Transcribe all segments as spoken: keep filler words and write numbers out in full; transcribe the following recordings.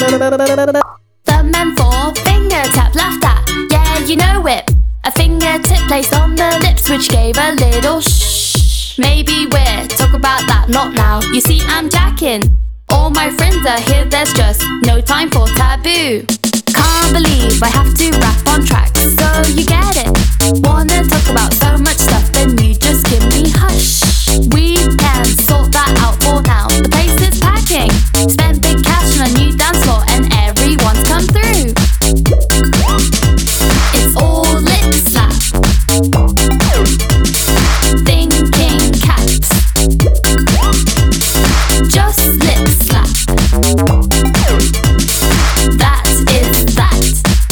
Thumb and forefinger tap laughed at, yeah you know it. A fingertip placed on the lips which gave a little shh. Maybe we're talk about that, not now. You see I'm jacking. All my friends are here, there's just no time for taboo. Can't believe I have to rap on tracks, so you get it. Wanna talk about so much stuff, then you just give me hush. We can sort that out for now. The place is packing. Spent big cash on a new dance floor and everyone's come through. It's all lip slap. Thinking caps. Just lip slap. That is that.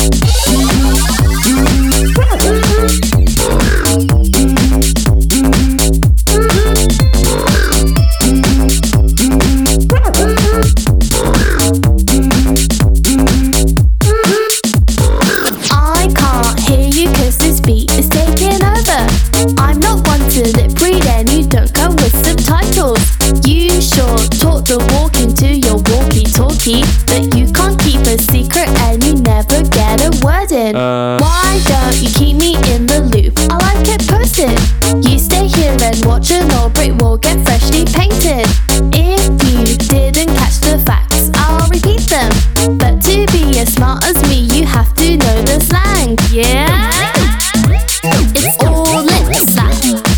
I can't hear you cause this beat is taking over. I'm not one to lip read and you don't come with subtitles. You sure taught the walk into your walkie-talkie, but you can't keep a secret and you never get a word in. Uh. Why don't you keep me in the loop? I like it posted. You stay here and watch an old brick wall get freshly painted. If you didn't catch the facts, I'll repeat them. But to be as smart as me, you have to know the slang. Yeah? It's all lip slap.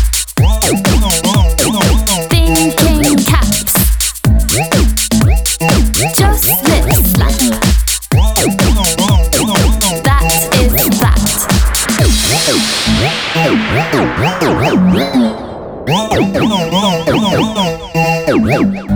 Thinking caps. Just lip slap. That is that.